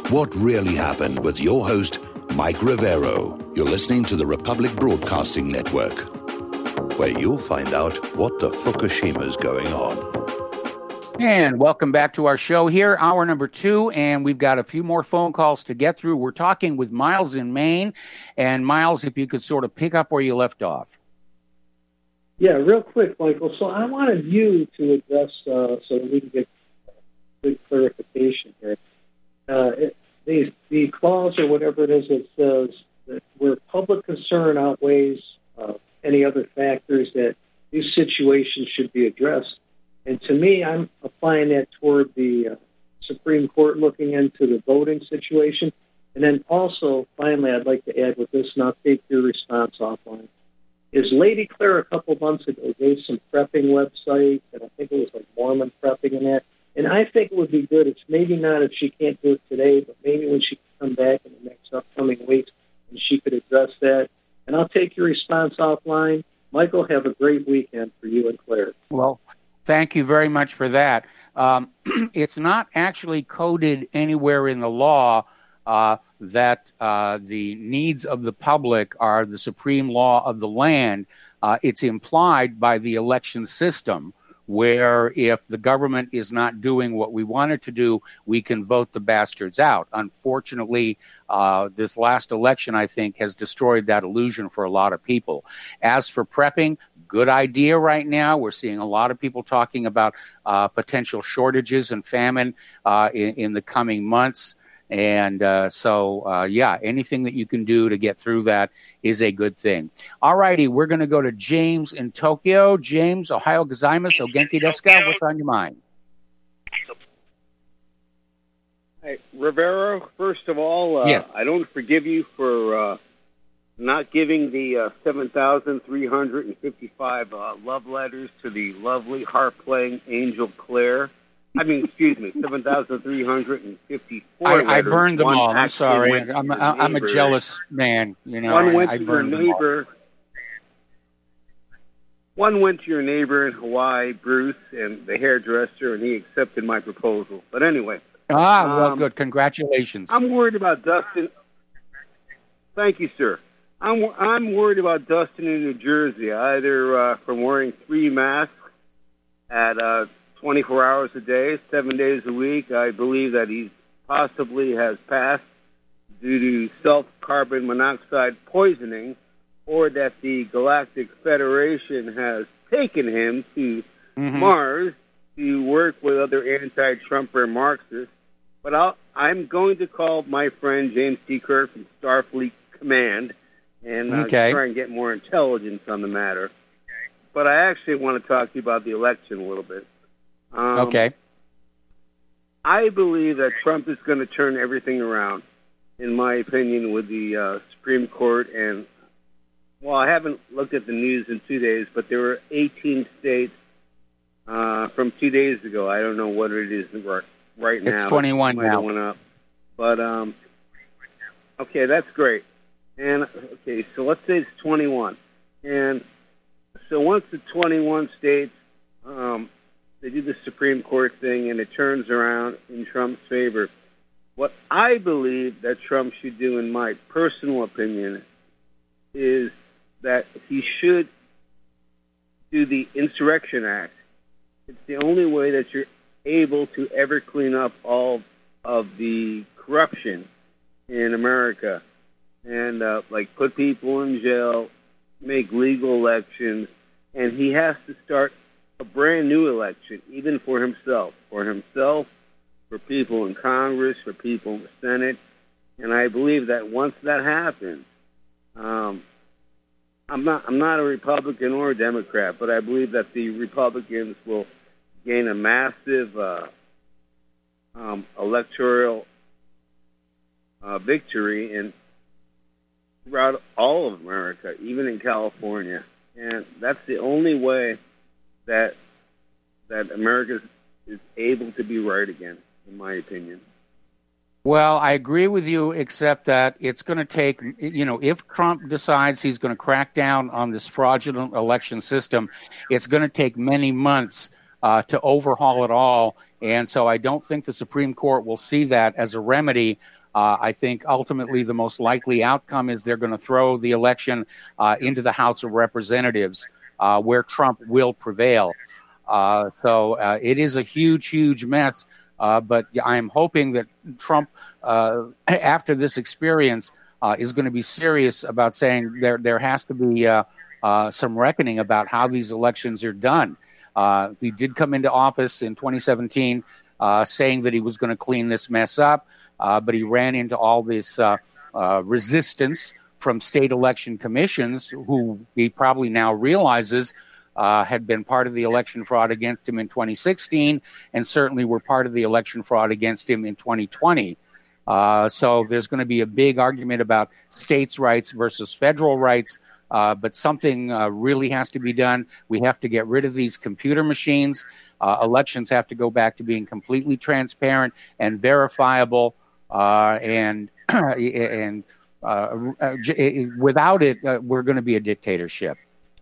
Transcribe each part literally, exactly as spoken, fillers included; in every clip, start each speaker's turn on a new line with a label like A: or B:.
A: What really happened with your host, Mike Rivero. You're listening to the Republic Broadcasting Network, where you'll find out what the Fukushima's going on.
B: And welcome back to our show here, hour number two, and we've got a few more phone calls to get through. We're talking with Miles in Maine. And Miles, if you could sort of pick up where you left off.
C: Yeah, real quick, Michael. So I wanted you to address, uh, so that we can get good clarification here. Uh, it, the, the clause or whatever it is that says that where public concern outweighs uh, any other factors, that these situations should be addressed. And to me, I'm applying that toward the uh, Supreme Court looking into the voting situation. And then also, finally, I'd like to add with this, and I'll take your response offline, is Lady Claire a couple months ago gave some prepping websites, and I think it was like Mormon prepping and that. And I think it would be good. It's maybe not if she can't do it today, but maybe when she can come back in the next upcoming weeks, and she could address that. And I'll take your response offline. Michael, have a great weekend for you and Claire.
B: Well, thank you very much for that. Um, it's not actually coded anywhere in the law uh, that uh, the needs of the public are the supreme law of the land. Uh, it's implied by the election system, where if the government is not doing what we want it to do, we can vote the bastards out. Unfortunately, uh, this last election, I think, has destroyed that illusion for a lot of people. As for prepping, good idea right now. We're seeing a lot of people talking about uh, potential shortages and famine uh, in, in the coming months. And uh, so, uh, yeah, anything that you can do to get through that is a good thing. All righty, we're going to go to James in Tokyo. James, Ohio gozaimasu, o genki desu ka? What's on your mind?
D: Hey, Rivero, first of all, uh,
B: yeah.
D: I don't forgive you for uh, not giving the uh, seven thousand three hundred fifty-five uh, love letters to the lovely harp-playing Angel Claire. I mean, excuse me, seven thousand three hundred fifty-four
B: I,
D: letters.
B: I burned them
D: One
B: all. I'm sorry. I'm, I'm a
D: neighbor.
B: jealous man. You know,
D: One
B: I,
D: went
B: I
D: to your
B: burned
D: neighbor. One went to your neighbor in Hawaii, Bruce, and the hairdresser, and he accepted my proposal. But anyway.
B: Ah, well,
D: um,
B: good. Congratulations.
D: I'm worried about Dustin. Thank you, sir. I'm I'm worried about Dustin in New Jersey, either uh, from wearing three masks at uh, twenty-four hours a day, seven days a week. I believe that he possibly has passed due to self-carbon monoxide poisoning, or that the Galactic Federation has taken him to mm-hmm. Mars to work with other anti-Trumper Marxists. But I'll, I'm going to call my friend James T. Kirk from Starfleet Command and uh,
B: okay.
D: try and get more intelligence on the matter. But I actually want to talk to you about the election a little bit. Um,
B: okay.
D: I believe that Trump is going to turn everything around, in my opinion, with the uh, Supreme Court. And, well, I haven't looked at the news in two days, but there were eighteen states uh, from two days ago. I don't know what it is right now.
B: It's twenty-one now.
D: Went up. But, um, okay, that's great. And, okay, so let's say it's twenty-one. And so once the twenty-one states, um, they do the Supreme Court thing and it turns around in Trump's favor. What I believe that Trump should do, in my personal opinion, is that he should do the Insurrection Act. It's the only way that you're able to ever clean up all of the corruption in America and, uh, like, put people in jail, make legal elections, and he has to start a brand new election, even for himself, for himself, for people in Congress, for people in the Senate. And I believe that once that happens, um, I'm not I'm not a Republican or a Democrat, but I believe that the Republicans will gain a massive uh, um, electoral uh, victory in throughout all of America, even in California. And that's the only way that that America is able to be right again, in my opinion.
B: Well, I agree with you, except that it's going to take, you know, if Trump decides he's going to crack down on this fraudulent election system, it's going to take many months uh, to overhaul it all. And so I don't think the Supreme Court will see that as a remedy Uh, I think ultimately the most likely outcome is they're going to throw the election uh, into the House of Representatives, uh, where Trump will prevail. Uh, so uh, it is a huge, huge mess. Uh, but I'm hoping that Trump, uh, after this experience, uh, is going to be serious about saying there there has to be uh, uh, some reckoning about how these elections are done. Uh, he did come into office in twenty seventeen uh, saying that he was going to clean this mess up, uh, but he ran into all this uh, uh, resistance from state election commissions, who he probably now realizes Uh, had been part of the election fraud against him in twenty sixteen, and certainly were part of the election fraud against him in twenty twenty. Uh, so there's going to be a big argument about states' rights versus federal rights, uh, but something uh, really has to be done. We have to get rid of these computer machines. Uh, elections have to go back to being completely transparent and verifiable, uh, and and uh, without it, uh, we're going to be a dictatorship.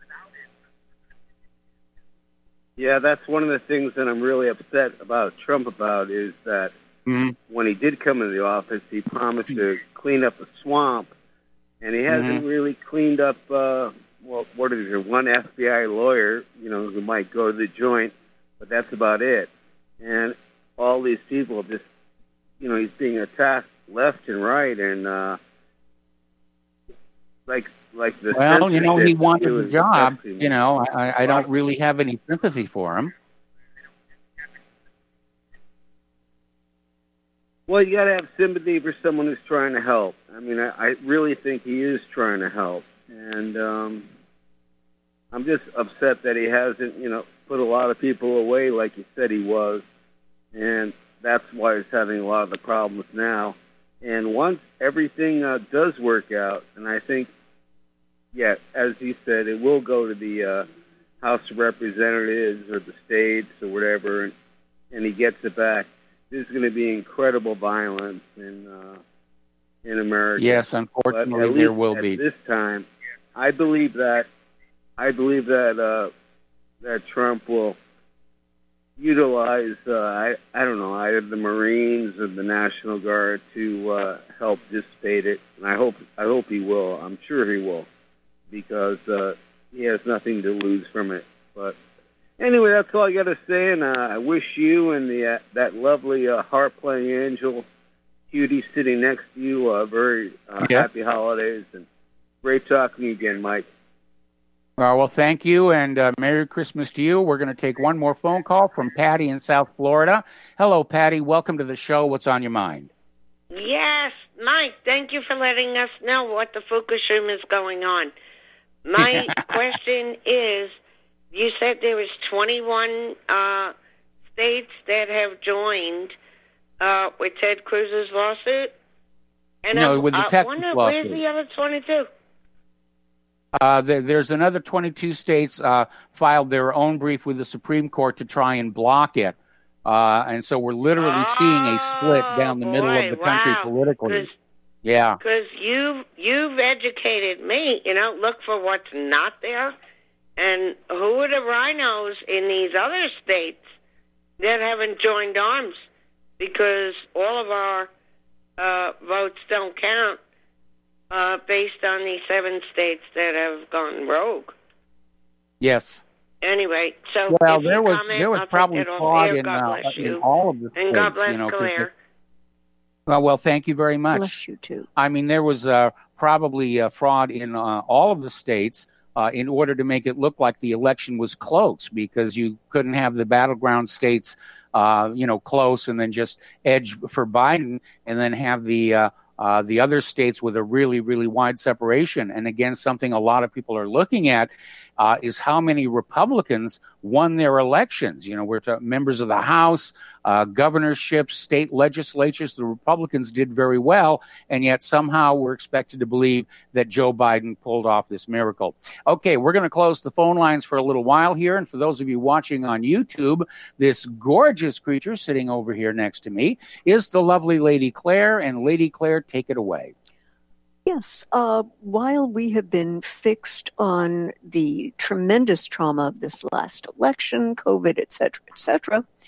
D: Yeah, that's one of the things that I'm really upset about Trump about is that mm-hmm. when he did come into the office, he promised to clean up the swamp, and he hasn't mm-hmm. really cleaned up, uh, well, what is there, one F B I lawyer, you know, who might go to the joint, but that's about it. And all these people just, you know, he's being attacked left and right, and uh, like... Like the
B: well, you know, he wanted the job. You know, I, I don't really have any sympathy for him.
D: Well, you got to have sympathy for someone who's trying to help. I mean, I, I really think he is trying to help. And um, I'm just upset that he hasn't, you know, put a lot of people away like he said he was. And that's why he's having a lot of the problems now. And once everything uh, does work out, and I think, yeah, as you said, it will go to the uh, House of Representatives or the states or whatever, and, and he gets it back. There's going to be incredible violence in uh, in America.
B: Yes, unfortunately, there will be.
D: At this time, I believe that I believe that uh, that Trump will utilize uh, I I don't know either the Marines or the National Guard to uh, help dissipate it, and I hope I hope he will. I'm sure he will. Because uh, he has nothing to lose from it. But anyway, that's all I got to say. And uh, I wish you and the uh, that lovely uh, harp-playing angel, Cutie, sitting next to you, uh, very uh, yep. happy holidays. And great talking to you again, Mike.
B: Uh, well, thank you, and uh, Merry Christmas to you. We're going to take one more phone call from Patty in South Florida. Hello, Patty. Welcome to the show. What's on your mind?
E: Yes, Mike, thank you for letting us know what the Fukushima is going on. My question is, you said there was twenty-one uh, states that have joined uh, with Ted Cruz's lawsuit? And
B: no,
E: I'm,
B: with the
E: I
B: Texas
E: wonder,
B: lawsuit.
E: Where's the other twenty-two?
B: Uh, there, there's another twenty-two states uh, filed their own brief with the Supreme Court to try and block it. Uh, and so we're literally
E: oh,
B: seeing a split down the
E: boy,
B: middle of the country
E: wow.
B: politically. Yeah.
E: Because you've, you've educated me, you know, look for what's not there. And who are the rhinos in these other states that haven't joined arms? Because all of our uh, votes don't count uh, based on these seven states that have gone rogue.
B: Yes.
E: Anyway, so
B: well,
E: if
B: there
E: you
B: was
E: comment,
B: there was
E: I'll
B: probably fraud in, uh,
E: in
B: all of the states.
E: And God bless
B: you know,
E: Claire.
B: Well, well, thank you very much.
F: Bless you too.
B: I mean, there was uh, probably uh, fraud in uh, all of the states uh, in order to make it look like the election was close, because you couldn't have the battleground states, uh, you know, close and then just edge for Biden, and then have the uh, uh, the other states with a really, really wide separation. And again, something a lot of people are looking at uh, is how many Republicans won their elections. You know, we're to members of the House, uh, governorships, state legislatures. The Republicans did very well, and yet somehow we're expected to believe that Joe Biden pulled off this miracle. Okay, we're going to close the phone lines for a little while here. And for those of you watching on YouTube, this gorgeous creature sitting over here next to me is the lovely Lady Claire. And Lady Claire, take it away.
F: Yes. Uh, while we have been fixed on the tremendous trauma of this last election, COVID, et cetera, et cetera,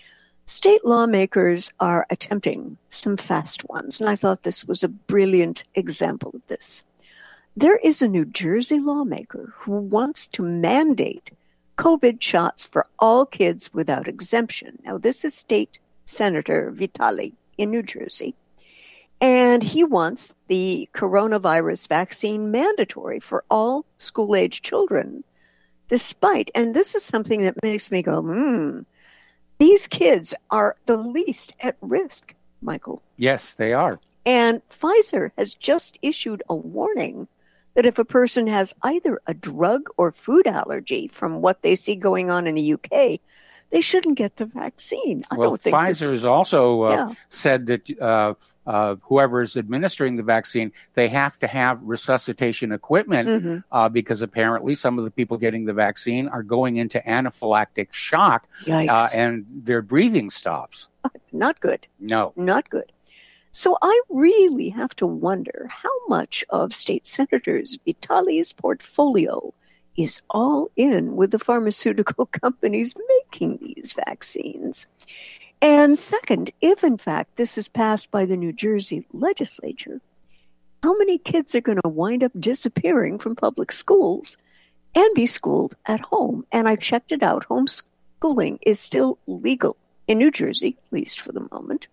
F: State lawmakers are attempting some fast ones, and I thought this was a brilliant example of this. There is a New Jersey lawmaker who wants to mandate COVID shots for all kids without exemption. Now, this is State Senator Vitale in New Jersey, and he wants the coronavirus vaccine mandatory for all school-age children, despite, and this is something that makes me go, hmm, these kids are the least at risk, Michael.
B: Yes, they are.
F: And Pfizer has just issued a warning that if a person has either a drug or food allergy from what they see going on in the U K, they shouldn't get the vaccine. I
B: well,
F: don't think
B: Pfizer
F: this...
B: has also uh,
F: yeah.
B: said that uh, uh, whoever is administering the vaccine, they have to have resuscitation equipment
F: mm-hmm.
B: uh, because apparently some of the people getting the vaccine are going into anaphylactic shock uh, and their breathing stops.
F: Not good.
B: No.
F: Not good. So I really have to wonder how much of State Senators Vitale's portfolio is all in with the pharmaceutical companies making these vaccines. And second, if in fact this is passed by the New Jersey legislature, how many kids are going to wind up disappearing from public schools and be schooled at home? And I checked it out. Homeschooling is still legal in New Jersey, at least for the moment.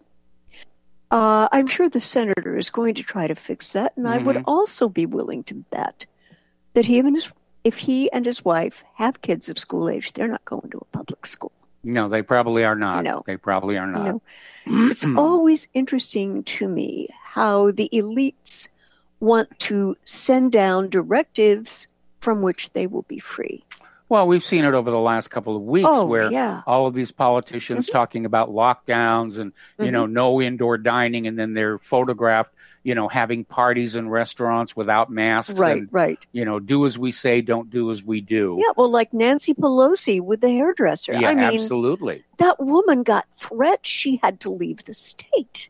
F: Uh, I'm sure the senator is going to try to fix that. And mm-hmm. I would also be willing to bet that he and his if he and his wife have kids of school age, they're not going to a public school.
B: No, they probably are not.
F: No.
B: They probably are not.
F: No. It's always interesting to me how the elites want to send down directives from which they will be free.
B: Well, we've seen it over the last couple of weeks
F: oh,
B: where
F: yeah.
B: all of these politicians
F: mm-hmm.
B: talking about lockdowns and, you
F: mm-hmm.
B: know, no indoor dining, and then they're photographed, you know, having parties in restaurants without masks.
F: Right,
B: and,
F: right.
B: You know, do as we say, don't do as we do.
F: Yeah, well, like Nancy Pelosi with the hairdresser.
B: Yeah,
F: I mean,
B: absolutely.
F: That woman got threats. She had to leave the state.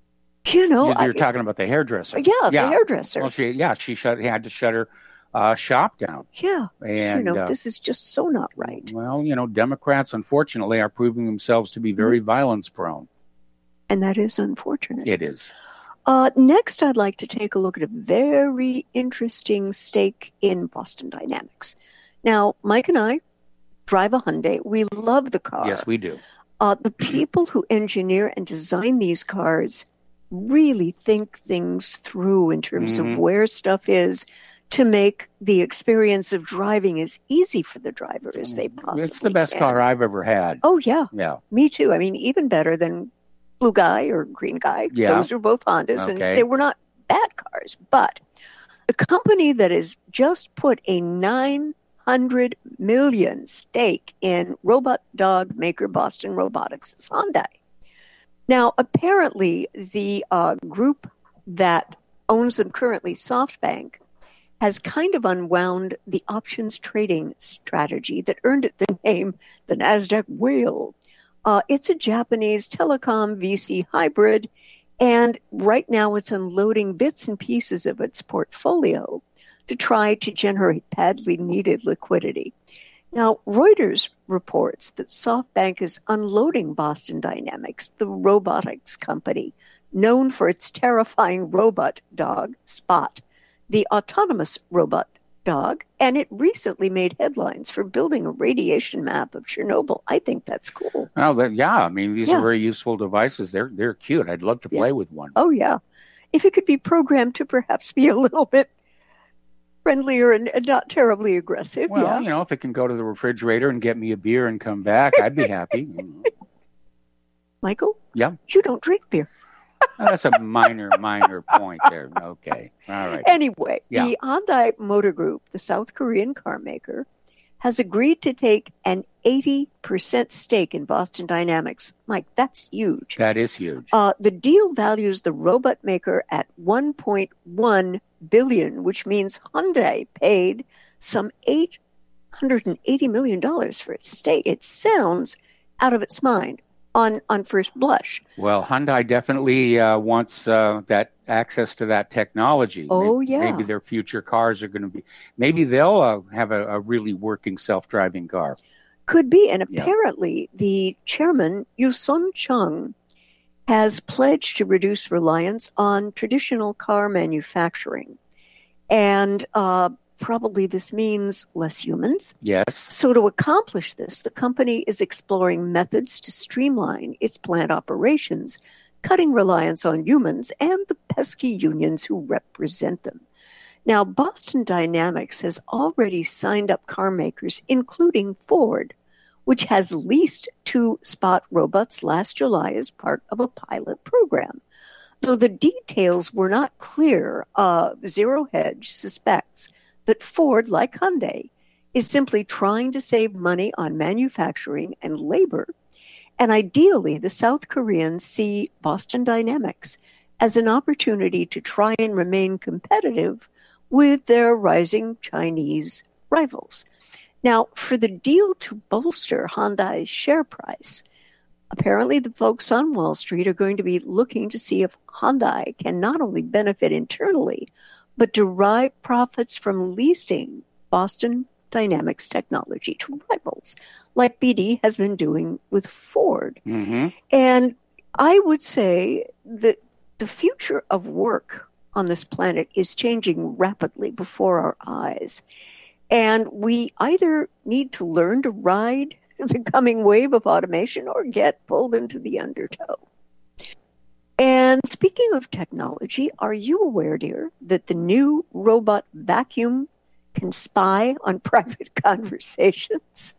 F: You know,
B: You're, you're
F: I,
B: talking about the hairdresser.
F: Yeah,
B: yeah.
F: the hairdresser.
B: Well, she, yeah, she shut, had to shut her uh, shop down.
F: Yeah,
B: and
F: you know,
B: uh,
F: this is just so not right.
B: Well, you know, Democrats, unfortunately, are proving themselves to be very mm-hmm. violence-prone.
F: And that is unfortunate.
B: It is.
F: Uh, next, I'd like to take a look at a very interesting stake in Boston Dynamics. Now, Mike and I drive a Hyundai. We love the car.
B: Yes, we do.
F: Uh, the people who engineer and design these cars really think things through in terms mm-hmm. of where stuff is to make the experience of driving as easy for the driver as they possibly can.
B: It's the best
F: can.
B: car I've ever had.
F: Oh, yeah.
B: Yeah.
F: Me too. I mean, even better than Blue Guy or Green Guy.
B: Yeah.
F: Those are both Hondas,
B: okay.
F: and they were not bad cars. But the company that has just put a nine hundred million dollars stake in robot dog maker Boston Robotics is Hyundai. Now, apparently, the uh, group that owns them currently, SoftBank, has kind of unwound the options trading strategy that earned it the name the NASDAQ Whale. Uh, it's a Japanese telecom V C hybrid, and right now it's unloading bits and pieces of its portfolio to try to generate badly needed liquidity. Now, Reuters reports that SoftBank is unloading Boston Dynamics, the robotics company known for its terrifying robot dog, Spot, the autonomous robot dog, and it recently made headlines for building a radiation map of Chernobyl. I think that's cool.
B: Oh, that, yeah. I mean, these
F: yeah.
B: are very useful devices. They're they're cute. I'd love to play
F: yeah.
B: with one.
F: Oh, yeah. If it could be programmed to perhaps be a little bit friendlier and, and not terribly aggressive.
B: Well,
F: yeah.
B: you know, if it can go to the refrigerator and get me a beer and come back, I'd be happy.
F: Michael?
B: Yeah?
F: You don't drink beer.
B: Oh, that's a minor, minor point there. Okay. All right.
F: Anyway,
B: yeah.
F: the Hyundai Motor Group, the South Korean car maker, has agreed to take an eighty percent stake in Boston Dynamics. Mike, that's huge.
B: That is huge.
F: Uh, the deal values the robot maker at one point one billion dollars, which means Hyundai paid some eight hundred eighty million dollars for its stake. It sounds out of its mind on, on first blush.
B: Well, Hyundai definitely uh, wants uh, that access to that technology.
F: Oh,
B: maybe,
F: yeah.
B: Maybe their future cars are going to be, maybe they'll uh, have a, a really working self-driving car.
F: Could be. And
B: Yeah.
F: apparently the chairman, Yusun Chung, has pledged to reduce reliance on traditional car manufacturing. And uh, probably this means less humans.
B: Yes.
F: So to accomplish this, the company is exploring methods to streamline its plant operations, cutting reliance on humans and the pesky unions who represent them. Now, Boston Dynamics has already signed up car makers, including Ford, which has leased two Spot robots last July as part of a pilot program. Though the details were not clear, uh, Zero Hedge suspects that Ford, like Hyundai, is simply trying to save money on manufacturing and labor. And ideally, the South Koreans see Boston Dynamics as an opportunity to try and remain competitive with their rising Chinese rivals. Now, for the deal to bolster Hyundai's share price, apparently the folks on Wall Street are going to be looking to see if Hyundai can not only benefit internally, but derive profits from leasing Boston Dynamics technology to rivals, like B D has been doing with Ford.
B: Mm-hmm.
F: And I would say that the future of work on this planet is changing rapidly before our eyes. And we either need to learn to ride the coming wave of automation or get pulled into the undertow. And speaking of technology, are you aware, dear, that the new robot vacuum can spy on private conversations?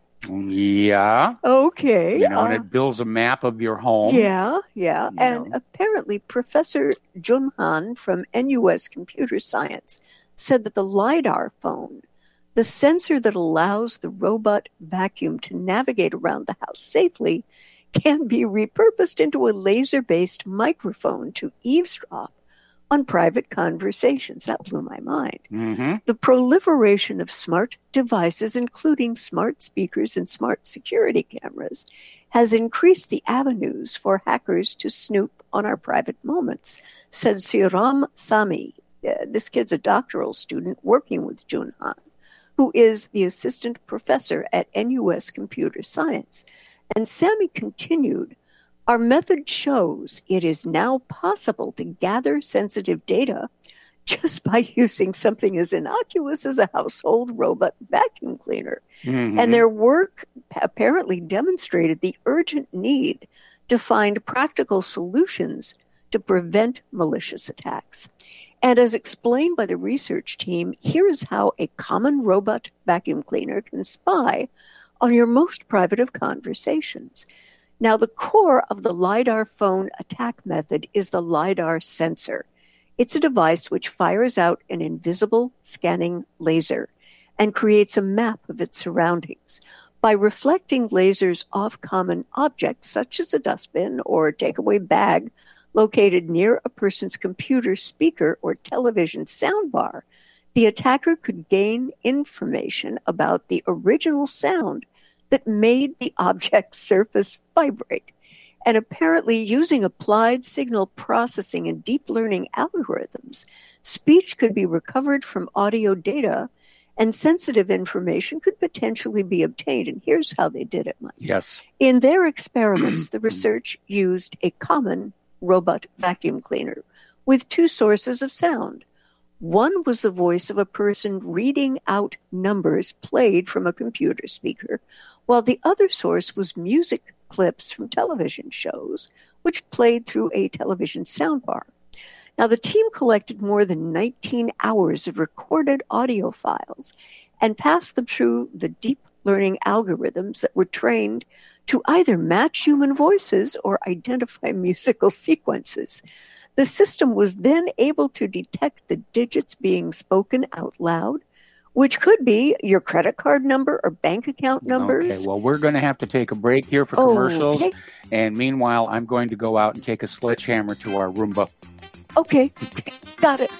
B: Yeah.
F: Okay.
B: You know,
F: uh,
B: and it builds a map of your home.
F: Yeah, yeah.
B: You
F: And
B: know.
F: apparently Professor Jun Han from N U S Computer Science said that the LiDAR phone, the sensor that allows the robot vacuum to navigate around the house safely, can be repurposed into a laser-based microphone to eavesdrop on private conversations. That blew my mind.
B: Mm-hmm.
F: The proliferation of smart devices, including smart speakers and smart security cameras, has increased the avenues for hackers to snoop on our private moments, said Siram Sami. Uh, this kid's a doctoral student working with Jun Han, who is the assistant professor at N U S Computer Science. And Sami continued, our method shows it is now possible to gather sensitive data just by using something as innocuous as a household robot vacuum cleaner.
B: Mm-hmm.
F: And their work apparently demonstrated the urgent need to find practical solutions to prevent malicious attacks. And as explained by the research team, here is how a common robot vacuum cleaner can spy on your most private of conversations. Now, the core of the LiDAR phone attack method is the LiDAR sensor. It's a device which fires out an invisible scanning laser and creates a map of its surroundings. By reflecting lasers off common objects, such as a dustbin or a takeaway bag located near a person's computer speaker or television soundbar, the attacker could gain information about the original sound that made the object's surface vibrate. And apparently, using applied signal processing and deep learning algorithms, speech could be recovered from audio data and sensitive information could potentially be obtained. And here's how they did it, Mike.
B: Yes.
F: In their experiments, the research used a common robot vacuum cleaner with two sources of sound. One was the voice of a person reading out numbers played from a computer speaker, while the other source was music clips from television shows, which played through a television soundbar. Now, the team collected more than nineteen hours of recorded audio files and passed them through the deep learning algorithms that were trained to either match human voices or identify musical sequences. The system was then able to detect the digits being spoken out loud, which could be your credit card number or bank account numbers.
B: Okay, well, we're going to have to take a break here for
F: Oh,
B: commercials.
F: okay.
B: And meanwhile, I'm going to go out and take a sledgehammer to our Roomba.
F: Okay, got it.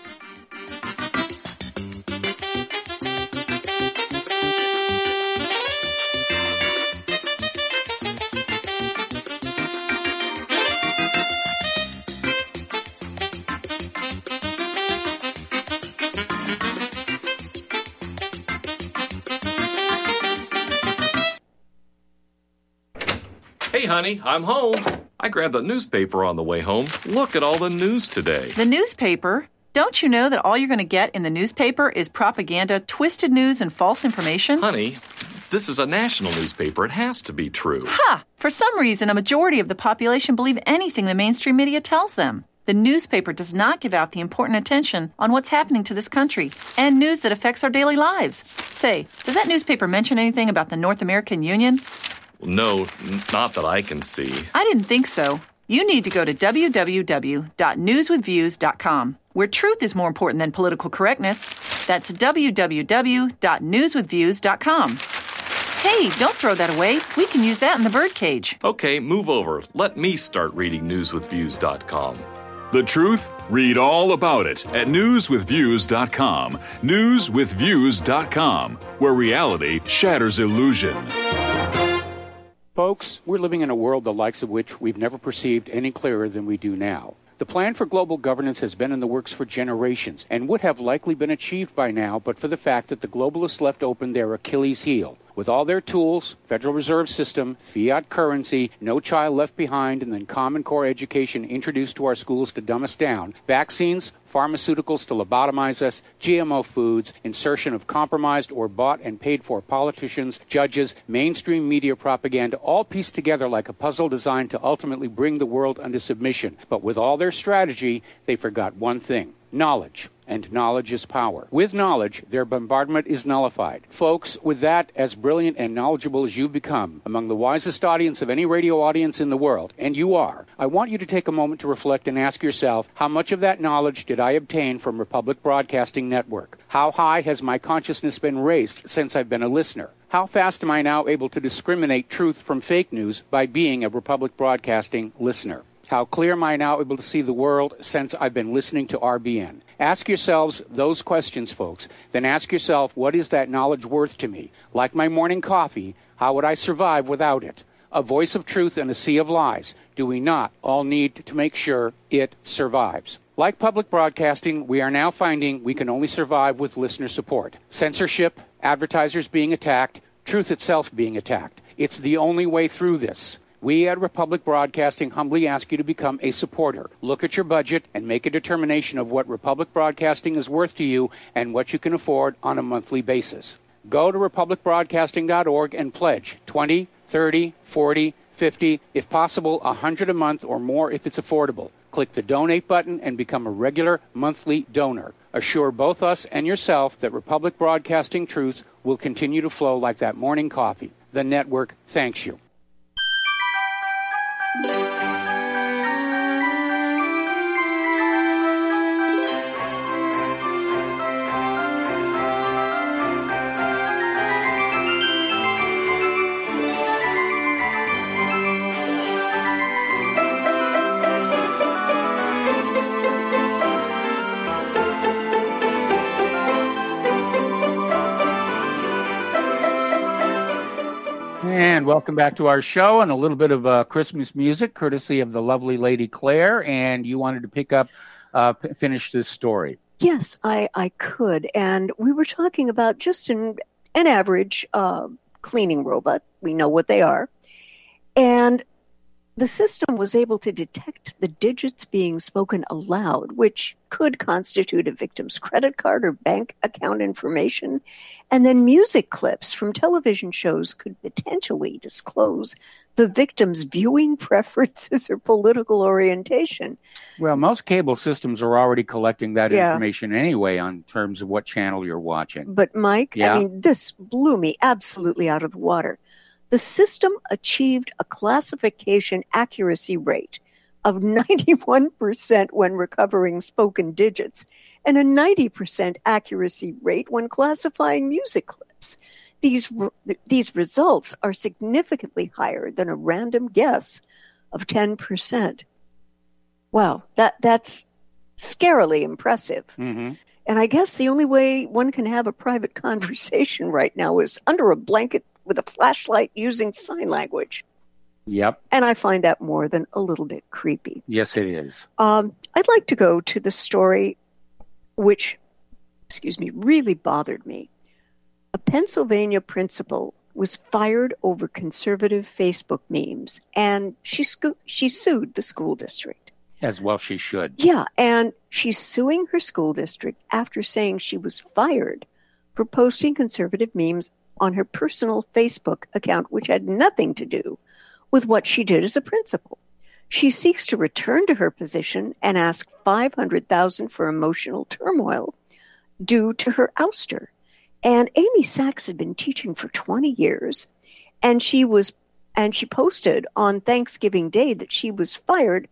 G: Hey, honey, I'm home. I grabbed the newspaper on the way home. Look at all the news today.
H: The newspaper? Don't you know that all you're going to get in the newspaper is propaganda, twisted news, and false information?
G: Honey, this is a national newspaper. It has to be true.
H: Ha! For some reason, a majority of the population believe anything the mainstream media tells them. The newspaper does not give out the important attention on what's happening to this country and news that affects our daily lives. Say, does that newspaper mention anything about the North American Union?
G: No, not that I can see.
H: I didn't think so. You need to go to w w w dot news with views dot com, where truth is more important than political correctness. That's w w w dot news with views dot com. Hey, don't throw that away. We can use that in the birdcage.
G: Okay, move over. Let me start reading news with views dot com.
I: The truth? Read all about it at news with views dot com. news with views dot com, where reality shatters illusion.
B: Folks, we're living in a world the likes of which we've never perceived any clearer than we do now. The plan for global governance has been in the works for generations and would have likely been achieved by now but for the fact that the globalists left open their Achilles heel. With all their tools, Federal Reserve System, fiat currency, no child left behind, and then Common Core education introduced to our schools to dumb us down, vaccines, pharmaceuticals to lobotomize us, G M O foods, insertion of compromised or bought and paid for politicians, judges, mainstream media propaganda, all pieced together like a puzzle designed to ultimately bring the world under submission. But with all their strategy, they forgot one thing: knowledge. And knowledge is power. With knowledge, their bombardment is nullified. Folks, with that, as brilliant and knowledgeable as you've become, among the wisest audience of any radio audience in the world, and you are, I want you to take a moment to reflect and ask yourself, how much of that knowledge did I obtain from Republic Broadcasting Network? How high has my consciousness been raised since I've been a listener? How fast am I now able to discriminate truth from fake news by being a Republic Broadcasting listener? How clear am I now able to see the world since I've been listening to R B N? Ask yourselves those questions, folks. Then ask yourself, what is that knowledge worth to me? Like my morning coffee, how would I survive without it? A voice of truth in a sea of lies. Do we not all need to make sure it survives? Like public broadcasting, we are now finding we can only survive with listener support. Censorship, advertisers being attacked, truth itself being attacked. It's the only way through this. We at Republic Broadcasting humbly ask you to become a supporter. Look at your budget and make a determination of what Republic Broadcasting is worth to you and what you can afford on a monthly basis. Go to republic broadcasting dot org and pledge twenty, thirty, forty, fifty, if possible, one hundred a month or more if it's affordable. Click the donate button and become a regular monthly donor. Assure both us and yourself that Republic Broadcasting truth will continue to flow like that morning coffee. The network thanks you. And welcome back to our show, and a little bit of uh, Christmas music, courtesy of the lovely Lady Claire. And you wanted to pick up, uh, p- finish this story.
F: Yes, I, I could. And we were talking about just an, an average uh, cleaning robot. We know what they are. And the system was able to detect the digits being spoken aloud, which could constitute a victim's credit card or bank account information. And then music clips from television shows could potentially disclose the victim's viewing preferences or political orientation.
B: Well, most cable systems are already collecting that
F: Yeah.
B: information anyway on terms of what channel you're watching.
F: But, Mike,
B: Yeah.
F: I mean, this blew me absolutely out of the water. The system achieved a classification accuracy rate of ninety-one percent when recovering spoken digits and a ninety percent accuracy rate when classifying music clips. These, these results are significantly higher than a random guess of ten percent. Wow, that, that's scarily impressive.
B: Mm-hmm.
F: And I guess the only way one can have a private conversation right now is under a blanket with a flashlight using sign language.
B: Yep.
F: And I find that more than a little bit creepy.
B: Yes, it is.
F: Um, I'd like to go to the story which, excuse me, really bothered me. A Pennsylvania principal was fired over conservative Facebook memes, and she sco- she sued the school district.
B: As well she should.
F: Yeah, and she's suing her school district after saying she was fired for posting conservative memes on her personal Facebook account, which had nothing to do with what she did as a principal. She seeks to return to her position and ask five hundred thousand dollars for emotional turmoil due to her ouster. And Amy Sachs had been teaching for twenty years, and she was, and she posted on Thanksgiving Day that she was fired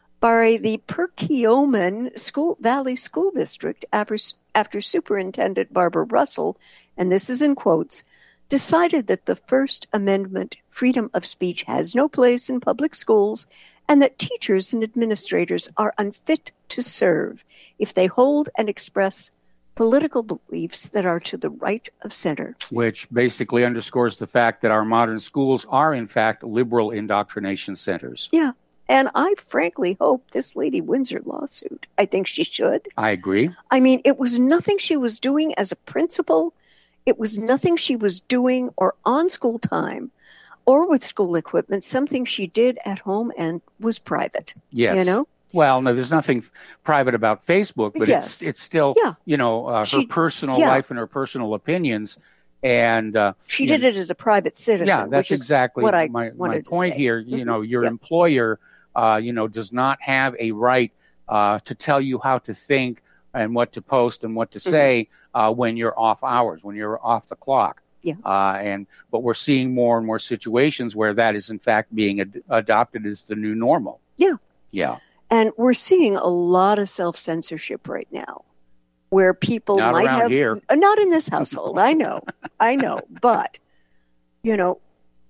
F: by the Perkiomen School Valley School District after, after Superintendent Barbara Russell, and this is in quotes, decided that the First Amendment freedom of speech has no place in public schools, and that teachers and administrators are unfit to serve if they hold and express political beliefs that are to the right of center.
B: Which basically underscores the fact that our modern schools are, in fact, liberal indoctrination centers.
F: Yeah. And I frankly hope this lady wins her lawsuit. I think she should.
B: I agree.
F: I mean, it was nothing she was doing as a principal. It was nothing she was doing or on school time or with school equipment, something she did at home and was private.
B: Yes.
F: You know?
B: Well, no, there's nothing private about Facebook, but
F: yes.
B: it's it's still,
F: yeah.
B: you know, uh, her
F: she,
B: personal
F: yeah.
B: life and her personal opinions. And uh,
F: she did know, it as a private citizen.
B: Yeah, that's
F: which
B: exactly
F: is what I
B: my,
F: wanted
B: my point
F: to say.
B: here. You know, your
F: yeah.
B: employer, uh, you know, does not have a right uh, to tell you how to think and what to post and what to say mm-hmm. uh, when you're off hours, when you're off the clock.
F: Yeah.
B: Uh, and but we're seeing more and more situations where that is in fact being ad- adopted as the new normal.
F: Yeah.
B: Yeah.
F: And we're seeing a lot of self-censorship right now, where people
B: not
F: might
B: around
F: have
B: here.
F: Uh, not in this household. I know, I know, but you know,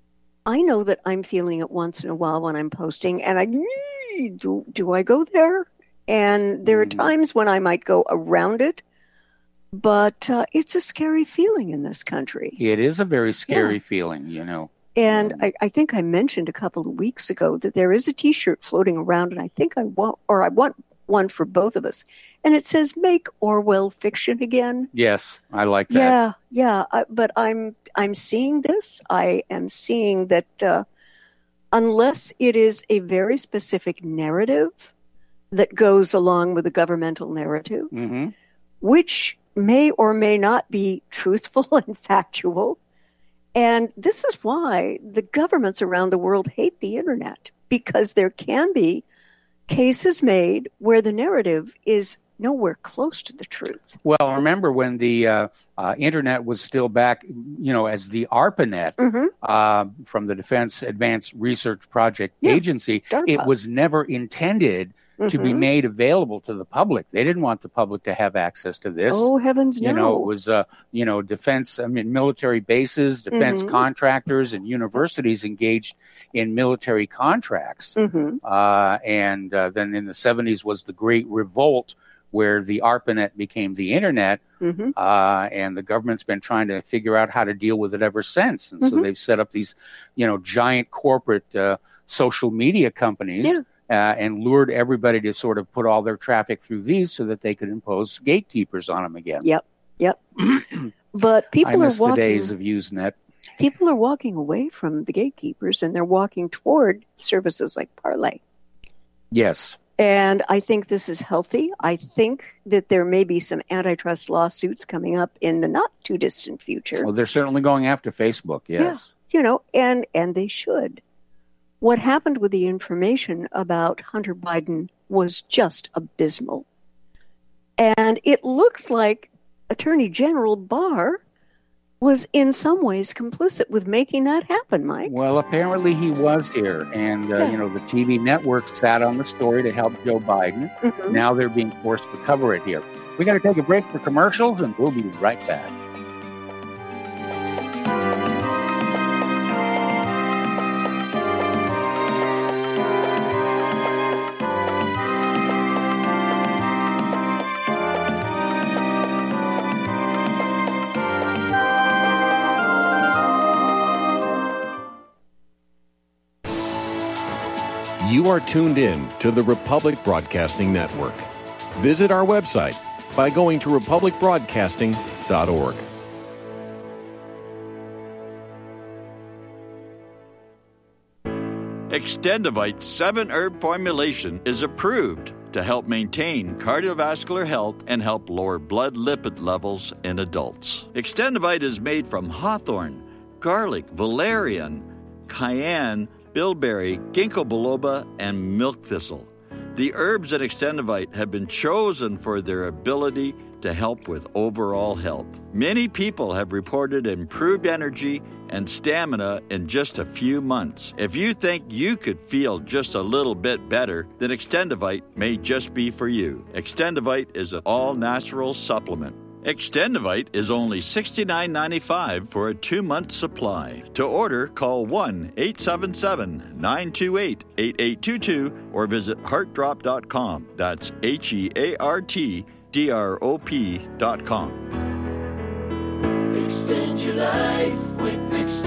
F: I know that I'm feeling it once in a while when I'm posting, and I do. Do I go there? And there are
B: Mm.
F: times when I might go around it, but uh, it's a scary feeling in this country.
B: It is a very scary
F: Yeah.
B: feeling, you know.
F: And I, I think I mentioned a couple of weeks ago that there is a T-shirt floating around, and I think I want, or I want one for both of us, and it says "Make Orwell fiction again."
B: Yes, I like that.
F: Yeah, yeah. I, but I'm I'm seeing this. I am seeing that uh, unless it is a very specific narrative that goes along with the governmental narrative,
B: Mm-hmm.
F: which may or may not be truthful and factual. And this is why the governments around the world hate the internet, because there can be cases made where the narrative is nowhere close to the truth.
B: Well, remember when the uh, uh, internet was still back, you know, as the ARPANET
F: Mm-hmm.
B: uh, from the Defense Advanced Research Project
F: Yeah,
B: Agency,
F: DARPA.
B: it was never intended to be
F: Mhm.
B: made available to the public. They didn't want the public to have access to this.
F: Oh, heavens no.
B: You know, it was, uh, you know, defense, I mean, military bases, defense
F: Mhm.
B: contractors, and universities engaged in military contracts.
F: Mhm.
B: Uh, and uh, then in the seventies was the Great Revolt, where the ARPANET became the internet.
F: Mhm.
B: Uh, and the government's been trying to figure out how to deal with it ever since. And so
F: Mhm.
B: they've set up these, you know, giant corporate uh, social media companies.
F: Yeah.
B: Uh, and lured everybody to sort of put all their traffic through these so that they could impose gatekeepers on them again.
F: Yep, yep. But people
B: I miss
F: are walking.
B: the days of Usenet.
F: People are walking away from the gatekeepers, and they're walking toward services like Parlay.
B: Yes.
F: And I think this is healthy. I think that there may be some antitrust lawsuits coming up in the not too distant future.
B: Well, they're certainly going after Facebook. Yes.
F: You know, and and they should. What happened with the information about Hunter Biden was just abysmal. And it looks like Attorney General Barr was in some ways complicit with making that happen, Mike.
B: Well, apparently he was here. And, uh,
F: Yeah.
B: you know, the T V network sat on the story to help Joe Biden.
F: Mhm.
B: Now they're being forced to cover it here. We got to take a break for commercials, and we'll be right back.
J: You are tuned in to the Republic Broadcasting Network. Visit our website by going to republic broadcasting dot org.
K: Extendivite's seven-herb formulation is approved to help maintain cardiovascular health and help lower blood lipid levels in adults. Extendivite is made from hawthorn, garlic, valerian, cayenne, bilberry, ginkgo biloba, and milk thistle. The herbs in Extendivite have been chosen for their ability to help with overall health. Many people have reported improved energy and stamina in just a few months. If you think you could feel just a little bit better, then Extendivite may just be for you. Extendivite is an all-natural supplement. Extendivite is only sixty-nine ninety-five for a two-month supply. To order, call one eight seven seven, nine two eight, eight eight two two or visit heart drop dot com. That's H E A R T D R O P dot com.
L: Extend your life with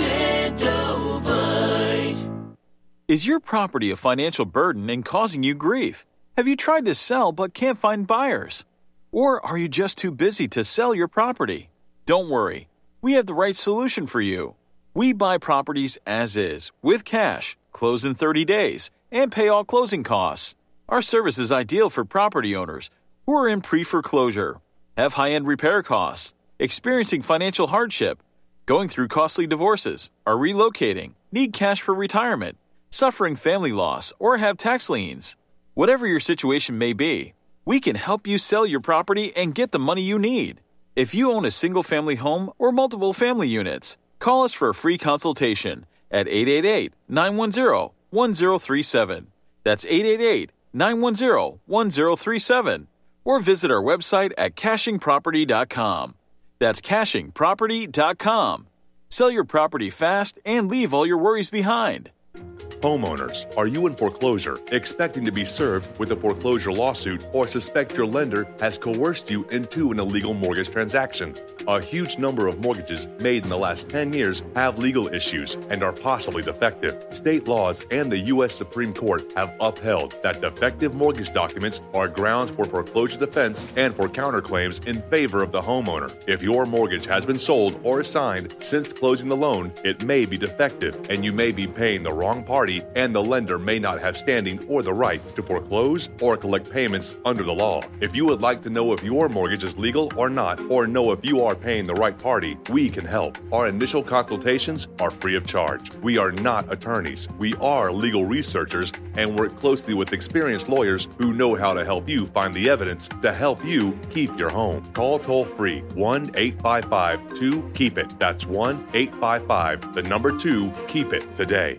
L: Extendovite.
M: Is your property a financial burden and causing you grief? Have you tried to sell but can't find buyers? Or are you just too busy to sell your property? Don't worry. We have the right solution for you. We buy properties as is, with cash, close in thirty days, and pay all closing costs. Our service is ideal for property owners who are in pre-foreclosure, have high-end repair costs, experiencing financial hardship, going through costly divorces, are relocating, need cash for retirement, suffering family loss, or have tax liens. Whatever your situation may be, we can help you sell your property and get the money you need. If you own a single-family home or multiple family units, call us for a free consultation at eight eight eight, nine one zero, one zero three seven. That's eight eight eight, nine one zero, one zero three seven. Or visit our website at caching property dot com. That's caching property dot com. Sell your property fast and leave all your worries behind.
N: Homeowners, are you in foreclosure, expecting to be served with a foreclosure lawsuit, or suspect your lender has coerced you into an illegal mortgage transaction? A huge number of mortgages made in the last ten years have legal issues and are possibly defective. State laws and the U S Supreme Court have upheld that defective mortgage documents are grounds for foreclosure defense and for counterclaims in favor of the homeowner. If your mortgage has been sold or assigned since closing the loan, it may be defective and you may be paying the wrong party, and the lender may not have standing or the right to foreclose or collect payments under the law. If you would like to know if your mortgage is legal or not, or know if you are paying the right party, we can help. Our initial consultations are free of charge. We are not attorneys. We are legal researchers and work closely with experienced lawyers who know how to help you find the evidence to help you keep your home. Call toll-free one eight five five, two, keep it. That's one eight five five, the number two, keep it today.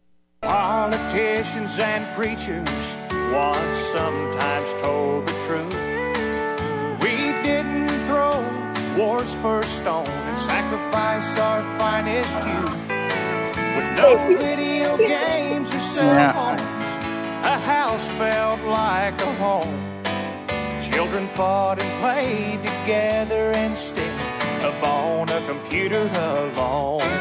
O: Politicians and preachers once sometimes told the truth. We didn't throw war's first stone and sacrifice our finest youth. With no video games or cell
B: Yeah.
O: phones, a house felt like a home. Children fought and played together instead of on a computer alone.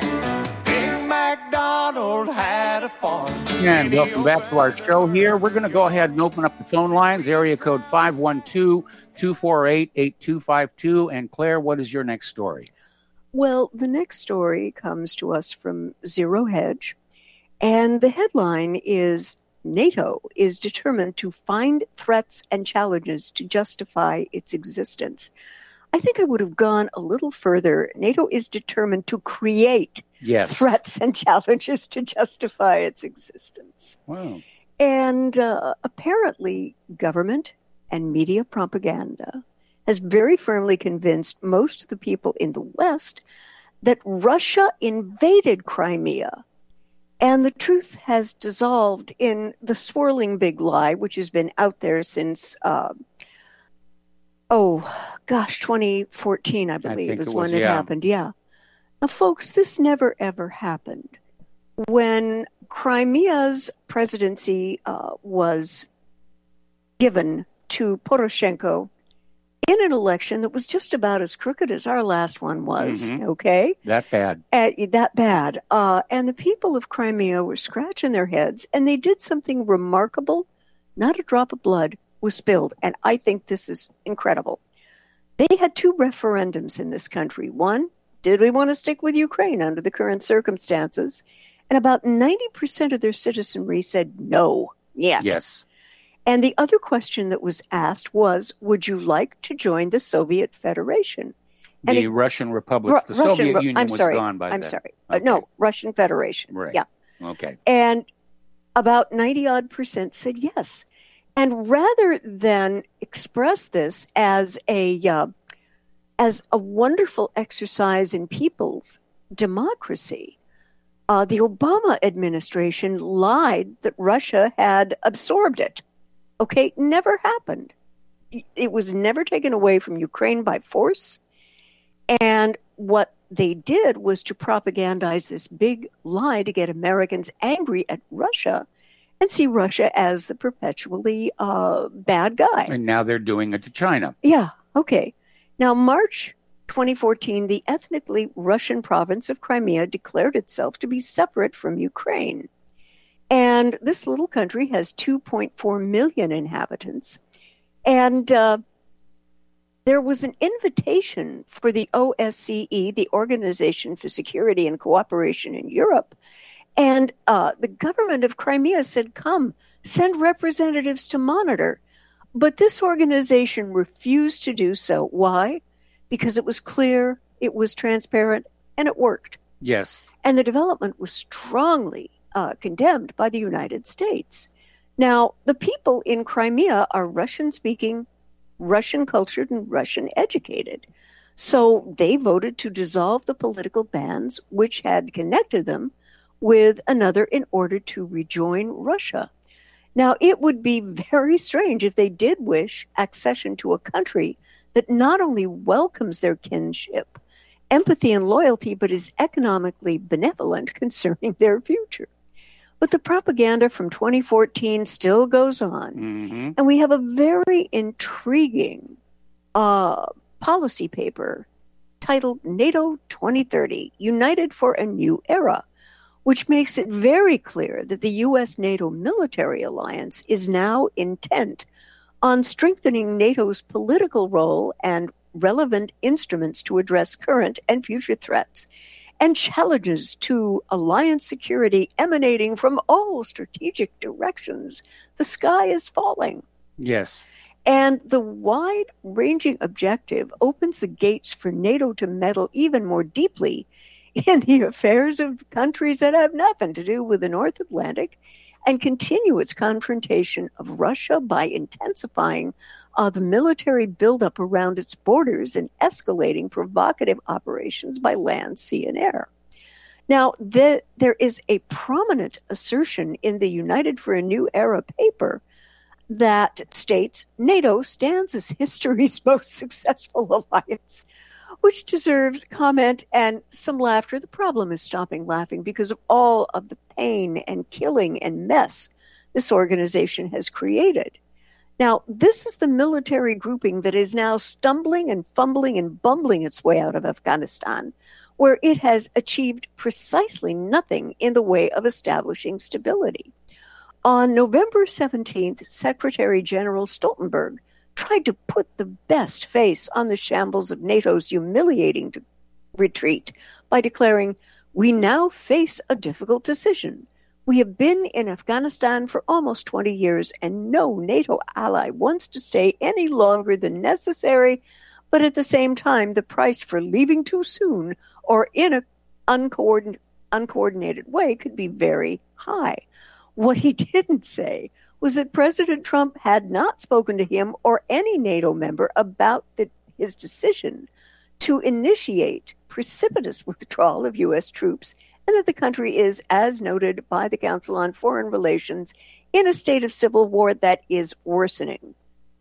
O: MacDonald had a farm.
B: And welcome back to our show here. We're going to go ahead and open up the phone lines, area code five one two, two four eight, eight two five two. And Claire, what is your next story?
F: Well, the next story comes to us from Zero Hedge, and the headline is NATO is determined to find threats and challenges to justify its existence. I think I would have gone a little further. NATO is determined to create
B: yes.
F: threats and challenges to justify its existence.
B: Wow.
F: And uh, apparently, government and media propaganda has very firmly convinced most of the people in the West that Russia invaded Crimea. And the truth has dissolved in the swirling big lie, which has been out there since... Uh, Oh, gosh, twenty fourteen, I believe,
B: I
F: is
B: it
F: when
B: was,
F: it
B: yeah.
F: happened. Yeah. Now, folks, this never, ever happened. When Crimea's presidency uh, was given to Poroshenko in an election that was just about as crooked as our last one was,
B: Mhm.
F: okay?
B: That bad.
F: Uh, that bad. Uh, and the people of Crimea were scratching their heads, and they did something remarkable. Not a drop of blood was spilled, and I think this is incredible. They had two referendums in this country. One, did we want to stick with Ukraine under the current circumstances? And about ninety percent of their citizenry said no, yet.
B: Yes.
F: And the other question that was asked was, would you like to join the Soviet Federation? And
B: the
F: it,
B: Russian republics, the
F: Russian,
B: Soviet Union
F: I'm
B: was
F: sorry,
B: gone by
F: I'm
B: then.
F: sorry.
B: Okay.
F: Uh, no, Russian Federation.
B: Right.
F: Yeah.
B: Okay.
F: And about ninety odd percent said yes. And rather than express this as a uh, as a wonderful exercise in people's democracy, uh, the Obama administration lied that Russia had absorbed it. Okay, never happened. It was never taken away from Ukraine by force. And what they did was to propagandize this big lie to get Americans angry at Russia and see Russia as the perpetually uh, bad guy.
B: And now they're doing it to China.
F: Yeah, okay. Now, March twenty fourteen, the ethnically Russian province of Crimea declared itself to be separate from Ukraine. And this little country has two point four million inhabitants. And uh, there was an invitation for the O S C E, the Organization for Security and Cooperation in Europe. And uh, the government of Crimea said, come, send representatives to monitor. But this organization refused to do so. Why? Because it was clear, it was transparent, and it worked.
B: Yes.
F: And the development was strongly uh, condemned by the United States. Now, the people in Crimea are Russian-speaking, Russian-cultured, and Russian-educated. So they voted to dissolve the political bands which had connected them with another in order to rejoin Russia. Now, it would be very strange if they did wish accession to a country that not only welcomes their kinship, empathy, and loyalty, but is economically benevolent concerning their future. But the propaganda from twenty fourteen still goes on.
B: Mm-hmm.
F: And we have a very intriguing uh, policy paper titled NATO twenty thirty, United for a New Era, which makes it very clear that the U S NATO military alliance is now intent on strengthening NATO's political role and relevant instruments to address current and future threats and challenges to alliance security emanating from all strategic directions. The sky is falling.
B: Yes.
F: And the wide-ranging objective opens the gates for NATO to meddle even more deeply in the affairs of countries that have nothing to do with the North Atlantic and continue its confrontation of Russia by intensifying uh, the military buildup around its borders and escalating provocative operations by land, sea, and air. Now, the, there is a prominent assertion in the United for a New Era paper that states NATO stands as history's most successful alliance, which deserves comment and some laughter. The problem is stopping laughing because of all of the pain and killing and mess this organization has created. Now, this is the military grouping that is now stumbling and fumbling and bumbling its way out of Afghanistan, where it has achieved precisely nothing in the way of establishing stability. On November seventeenth, Secretary General Stoltenberg tried to put the best face on the shambles of NATO's humiliating de- retreat by declaring, "We now face a difficult decision. We have been in Afghanistan for almost twenty years, and no NATO ally wants to stay any longer than necessary, but at the same time, the price for leaving too soon or in an uncoordin- uncoordinated way could be very high." What he didn't say was that President Trump had not spoken to him or any NATO member about the, his decision to initiate precipitous withdrawal of U S troops, and that the country is, as noted by the Council on Foreign Relations, in a state of civil war that is worsening.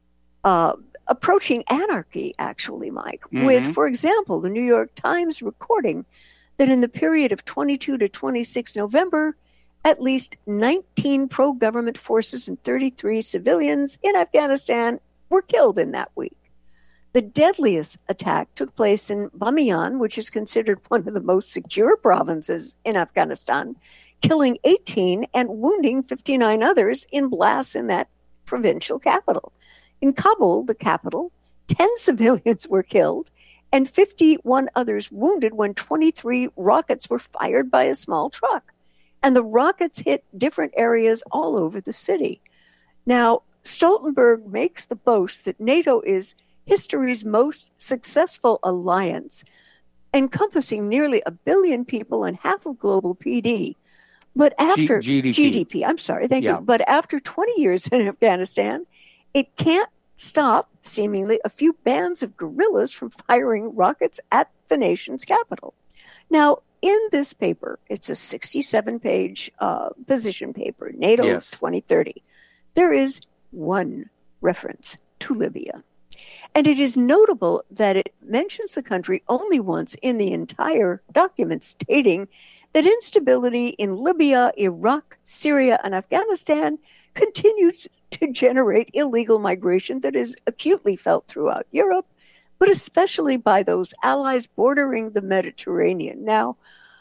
F: Uh, approaching anarchy, actually, Mike, mm-hmm. with, for example, the New York Times recording that in the period of twenty-two to twenty-six November, at least nineteen pro-government forces and thirty-three civilians in Afghanistan were killed in that week. The deadliest attack took place in Bamiyan, which is considered one of the most secure provinces in Afghanistan, killing eighteen and wounding fifty-nine others in blasts in that provincial capital. In Kabul, the capital, ten civilians were killed and fifty-one others wounded when twenty-three rockets were fired by a small truck. and the rockets hit different areas all over the city. Now, Stoltenberg makes the boast that NATO is history's most successful alliance, encompassing nearly a billion people and half of global P D. But after
B: G- GDP.
F: G D P, I'm sorry, thank
B: Yeah.
F: you. But after twenty years in Afghanistan, it can't stop, seemingly, a few bands of guerrillas from firing rockets at the nation's capital. Now, in this paper, it's a sixty-seven page uh, position paper, NATO
B: Yes.
F: twenty thirty. There is one reference to Libya. And it is notable that it mentions the country only once in the entire document, stating that instability in Libya, Iraq, Syria, and Afghanistan continues to generate illegal migration that is acutely felt throughout Europe, but especially by those allies bordering the Mediterranean. Now,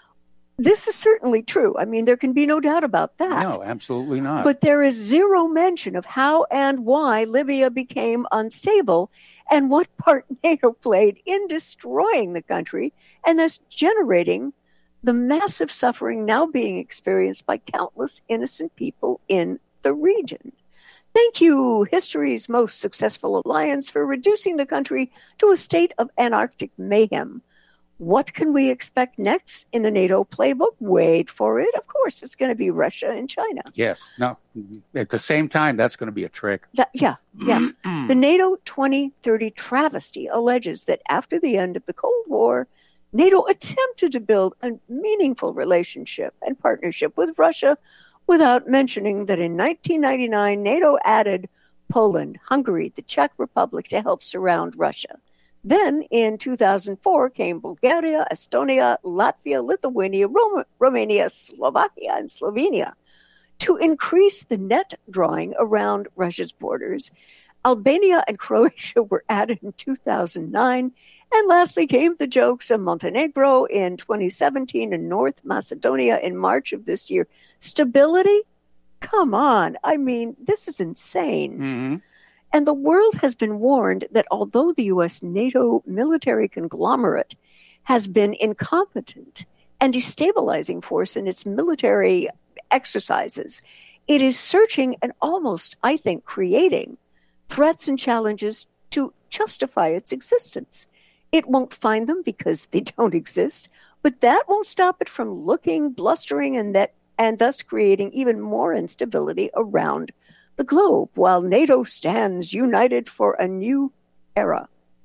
F: this is certainly true. I mean, there can be no doubt about that.
B: No, absolutely not.
F: But there is zero mention of how and why Libya became unstable and what part NATO played in destroying the country and thus generating the massive suffering now being experienced by countless innocent people in the region. Thank you, history's most successful alliance, for reducing the country to a state of anarchic mayhem. What can we expect next in the NATO playbook? Wait for it. Of course, it's going to be Russia and China.
B: Yes. No. At the same time, that's going to be a trick.
F: That, yeah, yeah. The NATO twenty thirty travesty alleges that after the end of the Cold War, NATO attempted to build a meaningful relationship and partnership with Russia without mentioning that in nineteen ninety-nine, NATO added Poland, Hungary, the Czech Republic to help surround Russia. Then in two thousand four came Bulgaria, Estonia, Latvia, Lithuania, Roma, Romania, Slovakia, and Slovenia. To increase the net drawing around Russia's borders, Albania and Croatia were added in two thousand nine. And lastly came the jokes of Montenegro in twenty seventeen and North Macedonia in March of this year. Stability? Come on. I mean, this is insane.
B: Mm-hmm.
F: And the world has been warned that although the U S NATO military conglomerate has been incompetent and destabilizing force in its military exercises, it is searching and almost, I think, creating threats and challenges to justify its existence. It won't find them because they don't exist, but that won't stop it from looking, blustering, and that, and thus creating even more instability around the globe, while NATO stands united for a new era.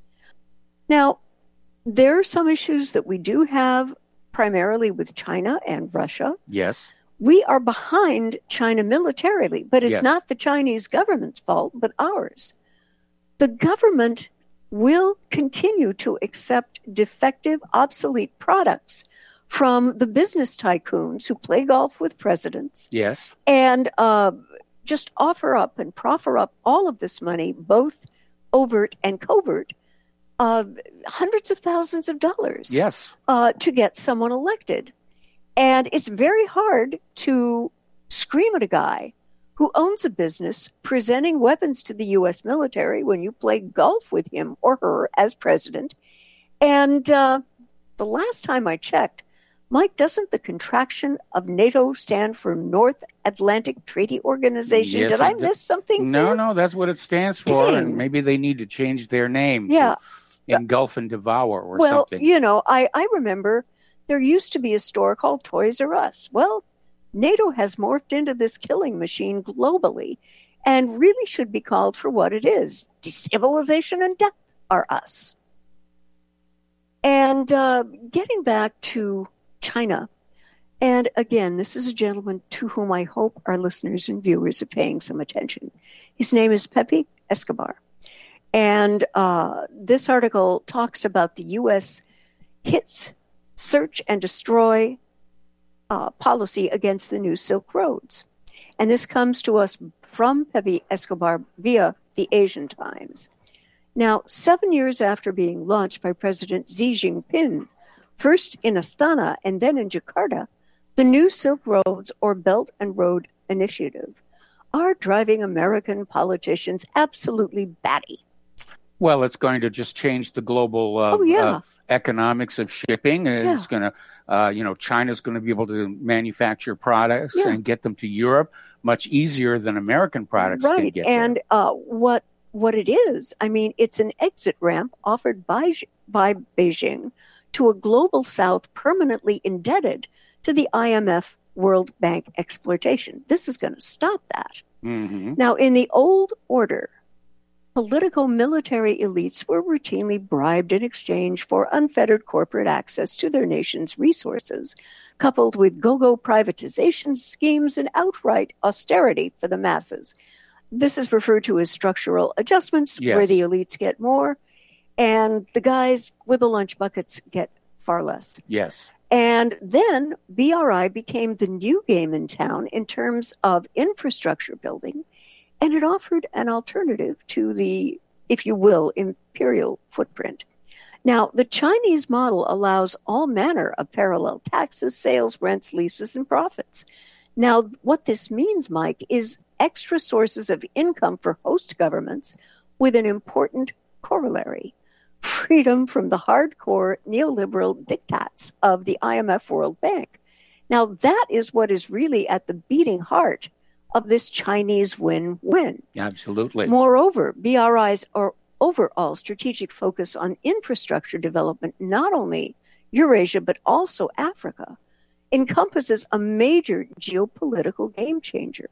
F: Now, there are some issues that we do have primarily with China and Russia.
B: Yes.
F: We are behind China militarily, but it's
B: Yes.
F: not the Chinese government's fault, but ours. The government will continue to accept defective, obsolete products from the business tycoons who play golf with presidents
B: Yes.
F: and uh, just offer up and proffer up all of this money, both overt and covert, uh, hundreds of thousands of dollars
B: Yes.
F: uh, to get someone elected. And it's very hard to scream at a guy who owns a business presenting weapons to the U S military when you play golf with him or her as president. And uh, the last time I checked, Mike, doesn't the contraction of NATO stand for North Atlantic Treaty Organization?
B: Yes,
F: Did I
B: it
F: miss something?
B: No,
F: here?
B: no, that's what it stands for,
F: Dang.
B: and maybe they need to change their name.
F: Yeah.
B: To engulf and devour or
F: well,
B: something.
F: you know, I, I remember there used to be a store called Toys R Us. Well, NATO has morphed into this killing machine globally and really should be called for what it is. Destabilization and death are us. And uh, getting back to China, and again, this is a gentleman to whom I hope our listeners and viewers are paying some attention. His name is Pepe Escobar. And uh, this article talks about the U S hits, search, and destroy uh, policy against the new Silk Roads. And this comes to us from Pepe Escobar via the Asian Times. Now, seven years after being launched by President Xi Jinping, first in Astana and then in Jakarta, the new Silk Roads or Belt and Road Initiative are driving American politicians absolutely batty.
B: Well, it's going to just change the global uh,
F: oh, yeah.
B: uh, economics of shipping. It's
F: Yeah.
B: going to, uh, you know, China's going to be able to manufacture products
F: Yeah.
B: and get them to Europe much easier than American products can
F: Right.
B: get
F: And
B: there.
F: uh, what what it is, I mean, it's an exit ramp offered by by Beijing to a global South permanently indebted to the I M F World Bank exploitation. This is going to stop that.
B: Mm-hmm.
F: Now, in the old order, political military elites were routinely bribed in exchange for unfettered corporate access to their nation's resources, coupled with go-go privatization schemes and outright austerity for the masses. This is referred to as structural adjustments,
B: Yes.
F: where the elites get more and the guys with the lunch buckets get far less.
B: Yes.
F: And then B R I became the new game in town in terms of infrastructure building, and it offered an alternative to the, if you will, imperial footprint. Now, the Chinese model allows all manner of parallel taxes, sales, rents, leases, and profits. Now, what this means, Mike, is extra sources of income for host governments with an important corollary: freedom from the hardcore neoliberal diktats of the I M F World Bank. Now, that is what is really at the beating heart of this Chinese win-win.
B: Absolutely.
F: Moreover, B R I's or overall strategic focus on infrastructure development, not only Eurasia, but also Africa, encompasses a major geopolitical game changer.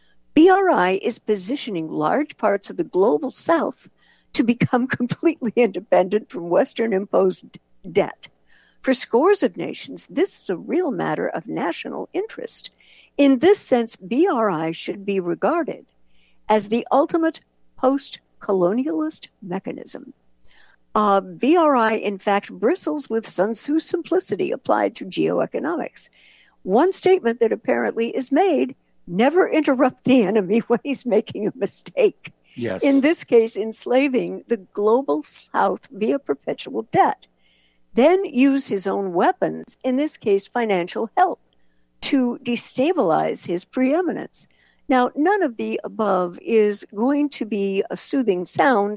F: B R I is positioning large parts of the global South to become completely independent from Western-imposed debt. For scores of nations, this is a real matter of national interest. In this sense, B R I should be regarded as the ultimate post-colonialist mechanism. Uh, B R I, in fact, bristles with Sun Tzu's simplicity applied to geoeconomics. One statement that apparently is made: never interrupt the enemy when he's making a mistake.
B: Yes.
F: In this case, enslaving the global South via perpetual debt. Then use his own weapons, in this case financial help, to destabilize his preeminence. Now, none of the above is going to be a soothing sound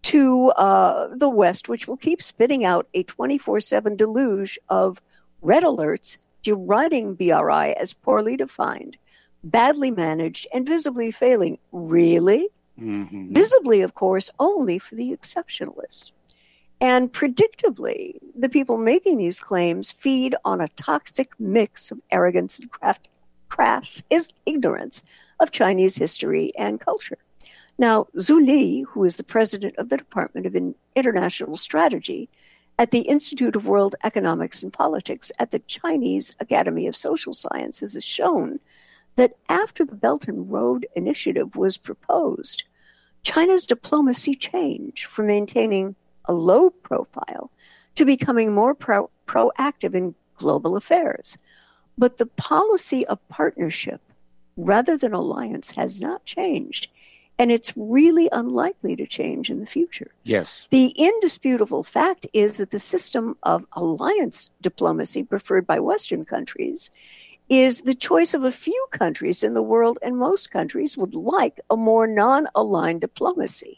F: to uh, the West, which will keep spitting out a twenty-four seven deluge of red alerts deriding B R I as poorly defined, badly managed, and visibly failing. Really?
B: Mm-hmm.
F: Visibly, of course, only for the exceptionalists. And predictably, the people making these claims feed on a toxic mix of arrogance and craft, crass ignorance of Chinese history and culture. Now, Zhu Li, who is the president of the Department of International Strategy at the Institute of World Economics and Politics at the Chinese Academy of Social Sciences, has shown that after the Belt and Road Initiative was proposed, China's diplomacy changed from maintaining a low profile to becoming more pro- proactive in global affairs. But the policy of partnership rather than alliance has not changed, and it's really unlikely to change in the future.
B: Yes.
F: The indisputable fact is that the system of alliance diplomacy preferred by Western countries is the choice of a few countries in the world, and most countries would like a more non-aligned diplomacy.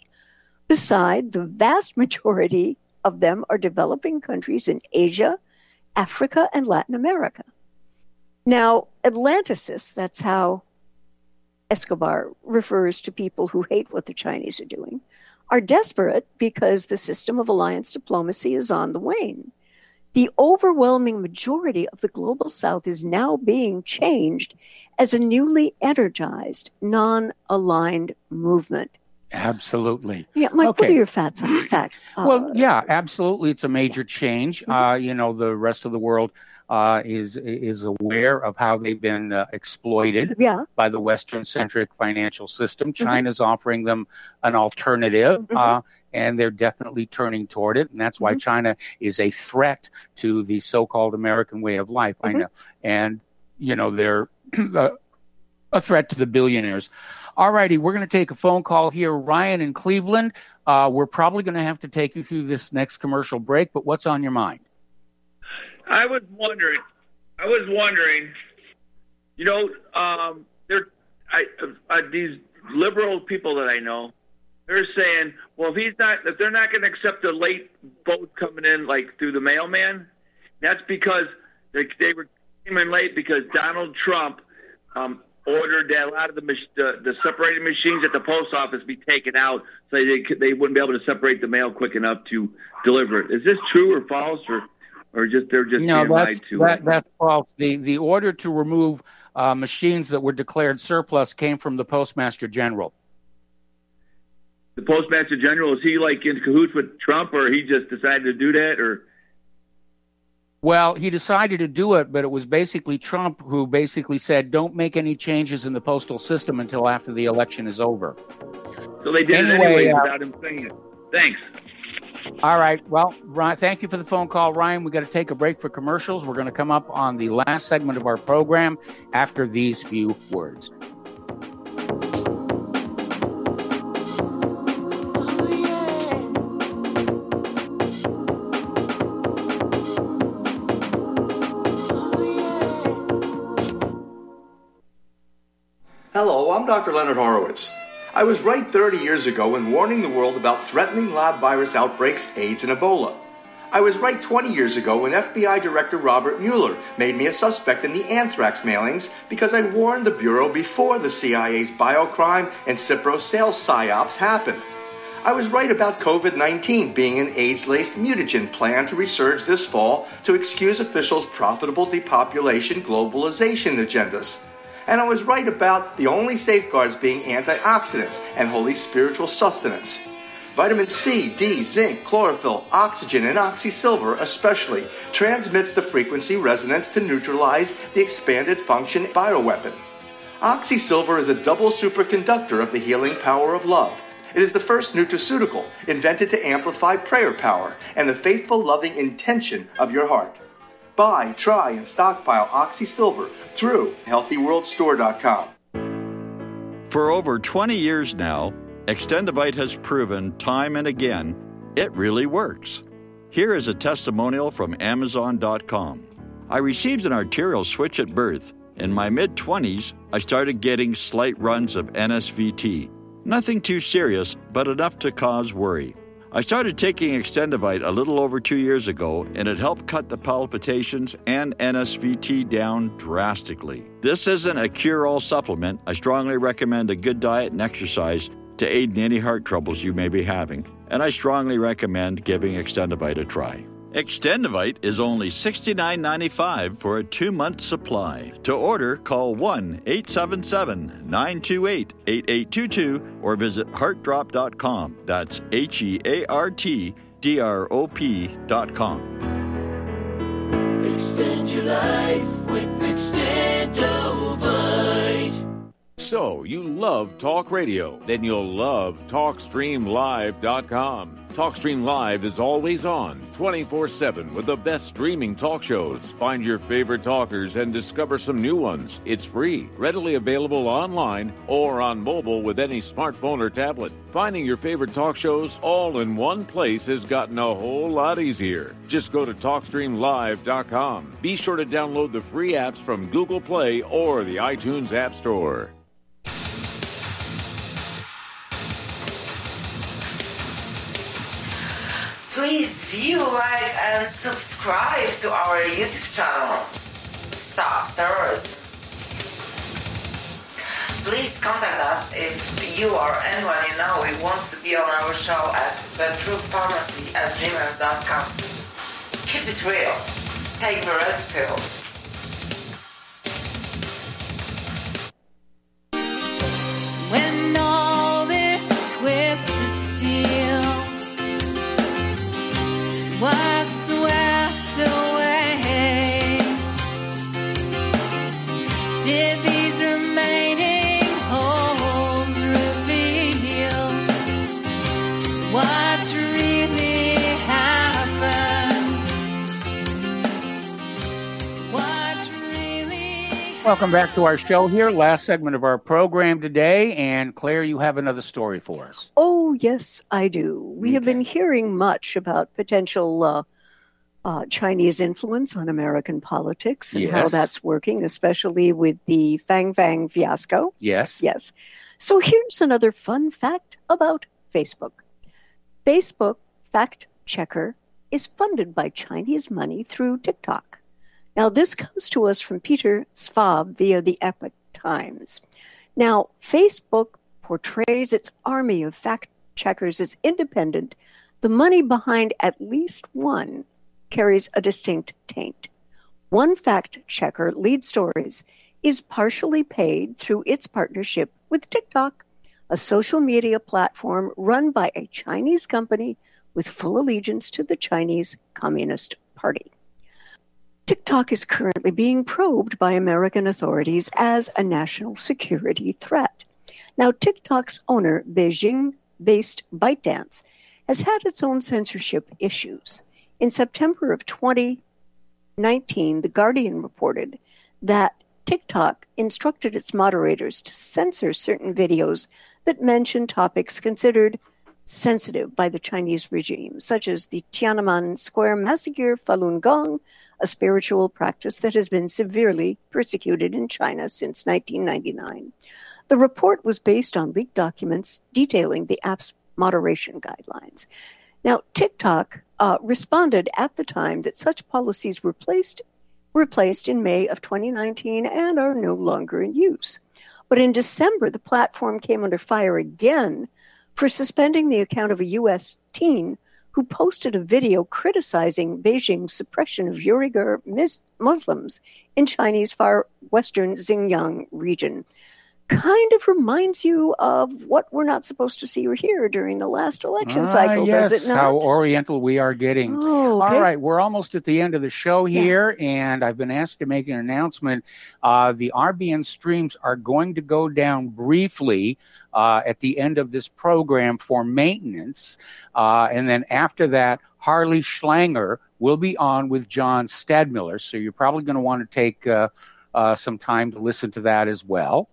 F: Beside, the vast majority of them are developing countries in Asia, Africa, and Latin America. Now, Atlanticists, that's how Escobar refers to people who hate what the Chinese are doing, are desperate because the system of alliance diplomacy is on the wane. The overwhelming majority of the global South is now being changed as a newly energized, non-aligned movement.
B: Absolutely.
F: Yeah, Mike,
B: okay.
F: what are your thoughts on that? Uh,
B: Well, yeah, absolutely. It's a major change.
F: Mm-hmm.
B: Uh, you know, the rest of the world uh, is is aware of how they've been uh, exploited
F: yeah.
B: by the Western-centric financial system.
F: Mm-hmm.
B: China's offering them an alternative,
F: Mm-hmm.
B: uh, and they're definitely turning toward it. And that's why
F: Mm-hmm.
B: China is a threat to the so-called American way of life.
F: Mm-hmm.
B: I know, and you know, they're a, a threat to the billionaires. All righty, we're going to take a phone call here. Ryan in Cleveland. Uh, we're probably going to have to take you through this next commercial break, but what's on your mind?
P: I was wondering, I was wondering, you know, um, there, I, uh, these liberal people that I know, they're saying, well, if he's not, if they're not going to accept the late vote coming in, like through the mailman, that's because they, they were came in late because Donald Trump um, ordered that a lot of the, the the separating machines at the post office be taken out, so they they wouldn't be able to separate the mail quick enough to deliver it. Is this true or false, or or just they're just
B: no,
P: being
B: that's,
P: lied to?
B: That, that's false. The the order to remove uh, machines that were declared surplus came from the Postmaster General.
P: The Postmaster General, is he like in cahoots with Trump, or he just decided to do that, or?
B: Well, he decided to do it, but it was basically Trump who basically said, don't make any changes in the postal system until after the election is over.
P: So they did
B: anyway,
P: it anyway
B: uh,
P: without him saying it. Thanks.
B: All right. Well, Ryan, thank you for the phone call, Ryan. We've got to take a break for commercials. We're going to come up on the last segment of our program after these few words.
Q: Hello, I'm Doctor Leonard Horowitz. I was right thirty years ago in warning the world about threatening lab virus outbreaks, AIDS, and Ebola. I was right twenty years ago when F B I Director Robert Mueller made me a suspect in the anthrax mailings because I warned the Bureau before the C I A's biocrime and Cipro sales psyops happened. I was right about COVID nineteen being an AIDS-laced mutagen plan to resurge this fall to excuse officials' profitable depopulation globalization agendas. And I was right about the only safeguards being antioxidants and holy spiritual sustenance. Vitamin C, D, zinc, chlorophyll, oxygen, and oxysilver especially transmits the frequency resonance to neutralize the expanded function bioweapon. Oxysilver is a double superconductor of the healing power of love. It is the first nutraceutical invented to amplify prayer power and the faithful, loving intention of your heart. Buy, try, and stockpile Oxysilver through healthy world store dot com.
K: For over twenty years now, Extendivite has proven time and again it really works. Here is a testimonial from Amazon dot com. I received an arterial switch at birth. In my mid-twenties, I started getting slight runs of N S V T. Nothing too serious, but enough to cause worry. I started taking Extendivite a little over two years ago, and it helped cut the palpitations and N S V T down drastically. This isn't a cure-all supplement. I strongly recommend a good diet and exercise to aid in any heart troubles you may be having, and I strongly recommend giving Extendivite a try. Extendivite is only sixty-nine ninety-five for a two-month supply. To order, call one eight seven seven, nine two eight, eight eight two two or visit heart drop dot com. That's H E A R T D R O P dot com.
L: Extend your life with Extendovite.
J: So, you love talk radio? Then you'll love talk stream live dot com. TalkStream Live is always on, twenty-four seven, with the best streaming talk shows. Find your favorite talkers and discover some new ones. It's free, readily available online or on mobile with any smartphone or tablet. Finding your favorite talk shows all in one place has gotten a whole lot easier. Just go to talk stream live dot com. Be sure to download the free apps from Google Play or the iTunes App Store.
R: Please view, like, and subscribe to our YouTube channel. Stop Terrorism. Please contact us if you or anyone you know who wants to be on our show at the true pharmacy at gmail dot com. Keep it real. Take the red pill.
S: When all this twisted steel was swept away, did these remaining holes reveal what really happened? What really
B: Welcome back to our show here, last segment of our program today. And Claire, you have another story for us.
F: Oh, yes, I do. We okay. have been hearing much about potential uh, uh, Chinese influence on American politics and yes. how that's working, especially with the Fang Fang fiasco.
B: Yes.
F: Yes. So here's another fun fact about Facebook. Facebook Fact Checker is funded by Chinese money through TikTok. Now, this comes to us from Peter Svab via the Epoch Times. Now, Facebook portrays its army of fact checkers as independent. The money behind at least one carries a distinct taint. One fact checker, Lead Stories, is partially paid through its partnership with TikTok, a social media platform run by a Chinese company with full allegiance to the Chinese Communist Party. TikTok is currently being probed by American authorities as a national security threat. Now, TikTok's owner, Beijing-based ByteDance, has had its own censorship issues. In September of twenty nineteen, The Guardian reported that TikTok instructed its moderators to censor certain videos that mention topics considered sensitive by the Chinese regime, such as the Tiananmen Square massacre, Falun Gong, a spiritual practice that has been severely persecuted in China since nineteen ninety-nine. The report was based on leaked documents detailing the app's moderation guidelines. Now, TikTok uh, responded at the time that such policies were placed, were placed in May of twenty nineteen and are no longer in use. But in December, the platform came under fire again for suspending the account of a U S teen who posted a video criticizing Beijing's suppression of Uyghur Muslims in Chinese far western Xinjiang region. Kind of reminds you of what we're not supposed to see or hear during the last election cycle,
B: uh, yes,
F: does it not?
B: How oriental we are getting.
F: Oh, okay.
B: All right, we're almost at the end of the show here, yeah. and I've been asked to make an announcement. Uh, the R B N streams are going to go down briefly uh, at the end of this program for maintenance, uh, and then after that, Harley Schlanger will be on with John Stadmiller, so you're probably going to want to take uh, uh, some time to listen to that as well.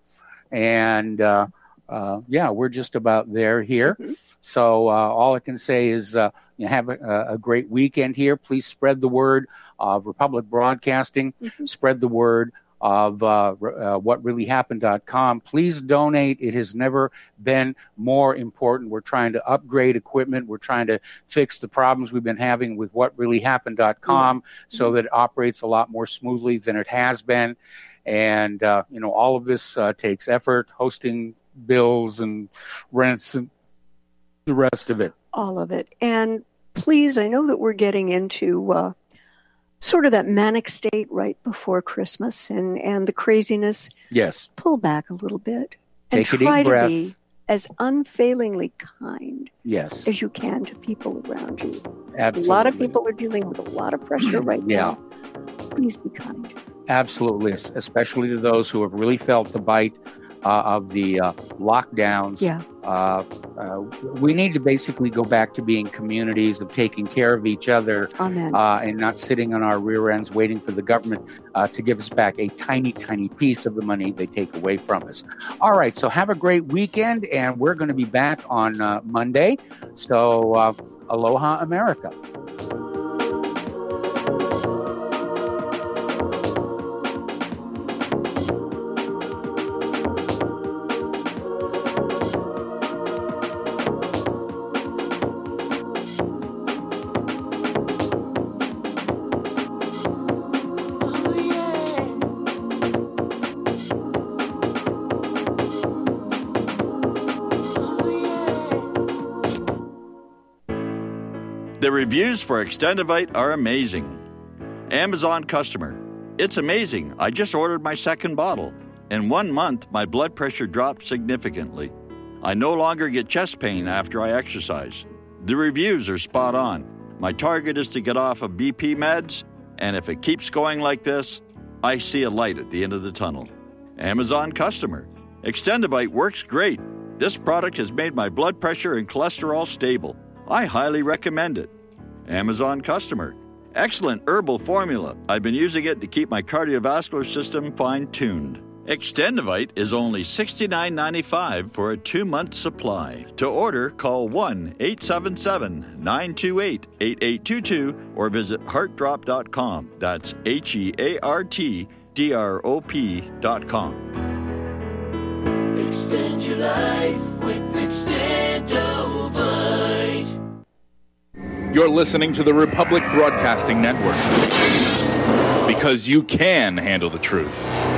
B: And, uh, uh, yeah, we're just about there here. Mm-hmm. So uh, all I can say is uh, you know, have a, a great weekend here. Please spread the word of Republic Broadcasting. Mm-hmm. Spread the word of uh, uh, what really happened dot com. Please donate. It has never been more important. We're trying to upgrade equipment. We're trying to fix the problems we've been having with what really happened dot com mm-hmm. so that it operates a lot more smoothly than it has been. And, uh, you know, all of this uh, takes effort, hosting bills and rents and the rest of it.
F: All of it. And please, I know that we're getting into uh, sort of that manic state right before Christmas and, and the craziness.
B: Yes.
F: Pull back a little bit.
B: Take
F: and
B: a
F: try
B: deep breath.
F: to be as unfailingly kind
B: yes.
F: as you can to people around you.
B: Absolutely.
F: A lot of people are dealing with a lot of pressure right
B: yeah.
F: now. Please be kind.
B: Absolutely, especially to those who have really felt the bite uh, of the uh, lockdowns.
F: Yeah.
B: Uh, uh, we need to basically go back to being communities of taking care of each other
F: Amen.
B: Uh, and not sitting on our rear ends waiting for the government uh, to give us back a tiny, tiny piece of the money they take away from us. All right, so have a great weekend, and we're going to be back on uh, Monday. So uh, aloha, America.
K: The reviews for Extendivite are amazing. Amazon customer. It's amazing. I just ordered my second bottle. In one month, my blood pressure dropped significantly. I no longer get chest pain after I exercise. The reviews are spot on. My target is to get off of B P meds, and if it keeps going like this, I see a light at the end of the tunnel. Amazon customer. Extendivite works great. This product has made my blood pressure and cholesterol stable. I highly recommend it. Amazon customer. Excellent herbal formula. I've been using it to keep my cardiovascular system fine-tuned. Extendivite is only sixty-nine ninety-five for a two-month supply. To order, call one eight seven seven, nine two eight, eight eight two two or visit heart drop dot com. That's H E A R T D R O P dot com.
L: Extend your life with Extendovite.
I: You're listening to the Republic Broadcasting Network. Because you can handle the truth.